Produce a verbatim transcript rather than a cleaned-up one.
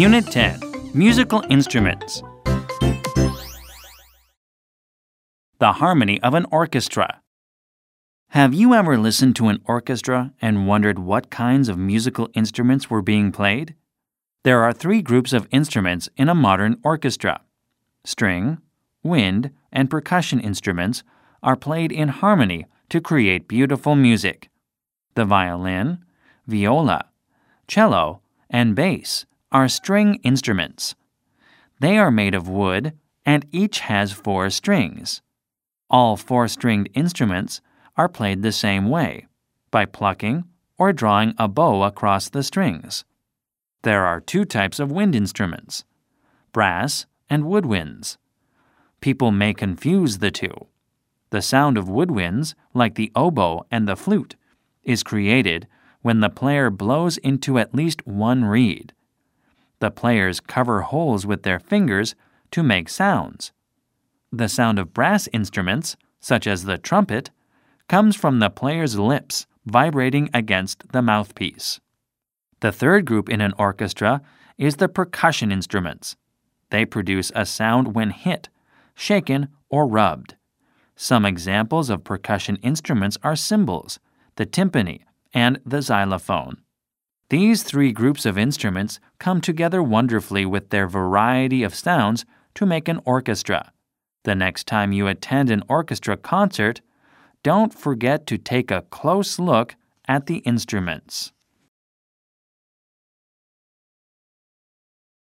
Unit ten, Musical Instruments. The harmony of an orchestra. Have you ever listened to an orchestra and wondered what kinds of musical instruments were being played? There are three groups of instruments in a modern orchestra. String, wind, and percussion instruments are played in harmony to create beautiful music. The violin, viola, cello, and bass are string instruments. They are made of wood and each has four strings. All four-stringed instruments are played the same way, by plucking or drawing a bow across the strings. There are two types of wind instruments, brass and woodwinds. People may confuse the two. The sound of woodwinds, like the oboe and the flute, is created when the player blows into at least one reed. The players cover holes with their fingers to make sounds. The sound of brass instruments, such as the trumpet, comes from the player's lips vibrating against the mouthpiece. The third group in an orchestra is the percussion instruments. They produce a sound when hit, shaken, or rubbed. Some examples of percussion instruments are cymbals, the timpani, and the xylophone. These three groups of instruments come together wonderfully with their variety of sounds to make an orchestra. The next time you attend an orchestra concert, don't forget to take a close look at the instruments.